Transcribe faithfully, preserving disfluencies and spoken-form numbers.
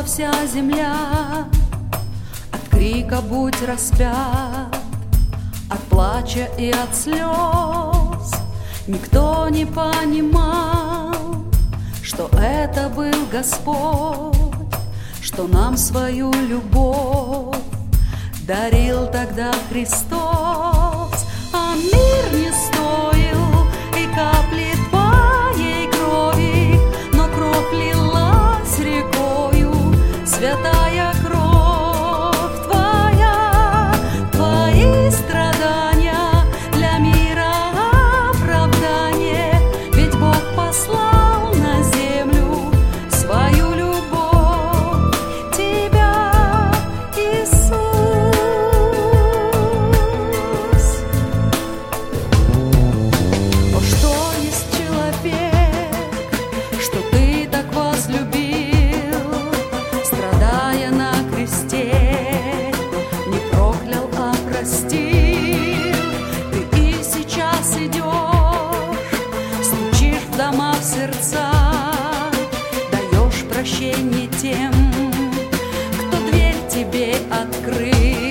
устала вся земля, от крика будь распят, от плача и от слез. Никто не понимал, что это был Господь, что нам свою любовь дарил тогда Христос. А мир не стоил и капли твоей крови, но кровь лилась рекою, святая кровь твоя. Твои страдания для мира оправдание, ведь Бог послал на землю свою любовь, тебя, Иисус. О, что есть человек, что ты так возлюбил, страдая на кресте, не проклял, а простил. Ты и сейчас идешь, стучишь в дома, в сердца, даешь прощение тем, кто дверь тебе открыл.